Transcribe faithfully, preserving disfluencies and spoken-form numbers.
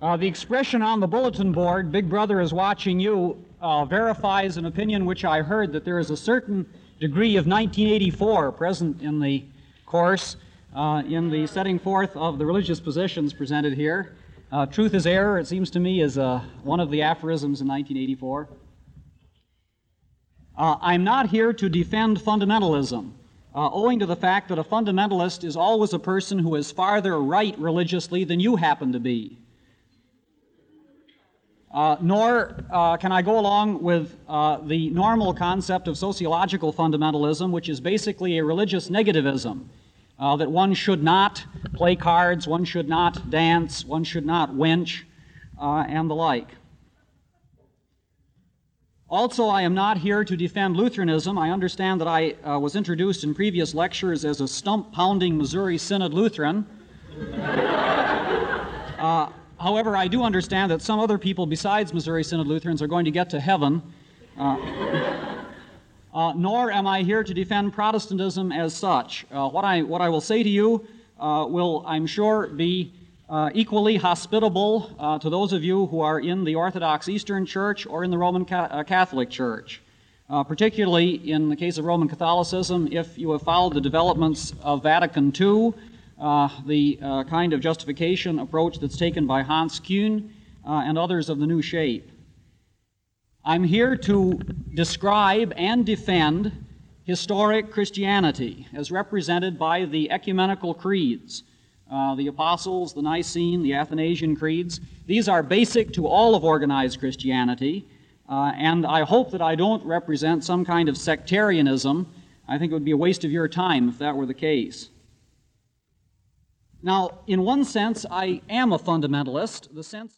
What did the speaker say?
Uh, the expression on the bulletin board, "Big Brother is watching you," uh, verifies an opinion which I heard, that there is a certain degree of nineteen eighty-four present in the course, uh, in the setting forth of the religious positions presented here. Uh, truth is error, it seems to me, is uh, one of the aphorisms in nineteen eighty-four. Uh, I'm not here to defend fundamentalism, uh, owing to the fact that a fundamentalist is always a person who is farther right religiously than you happen to be. Uh, nor uh, can I go along with uh, the normal concept of sociological fundamentalism, which is basically a religious negativism, uh, that one should not play cards, one should not dance, one should not wench, uh, and the like. Also, I am not here to defend Lutheranism. I understand that I uh, was introduced in previous lectures as a stump-pounding Missouri Synod Lutheran. uh, However, I do understand that some other people besides Missouri Synod Lutherans are going to get to heaven. Uh, uh, nor am I here to defend Protestantism as such. Uh, what, I, what I will say to you uh, will, I'm sure, be uh, equally hospitable uh, to those of you who are in the Orthodox Eastern Church or in the Roman Ca- uh, Catholic Church. Uh, particularly in the case of Roman Catholicism, if you have followed the developments of Vatican Two, Uh, the uh, kind of justification approach that's taken by Hans Kuhn uh, and others of the New Shape. I'm here to describe and defend historic Christianity as represented by the ecumenical creeds, uh, the Apostles, the Nicene, the Athanasian creeds. These are basic to all of organized Christianity, uh, and I hope that I don't represent some kind of sectarianism. I think it would be a waste of your time if that were the case. Now, in one sense, I am a fundamentalist, the sense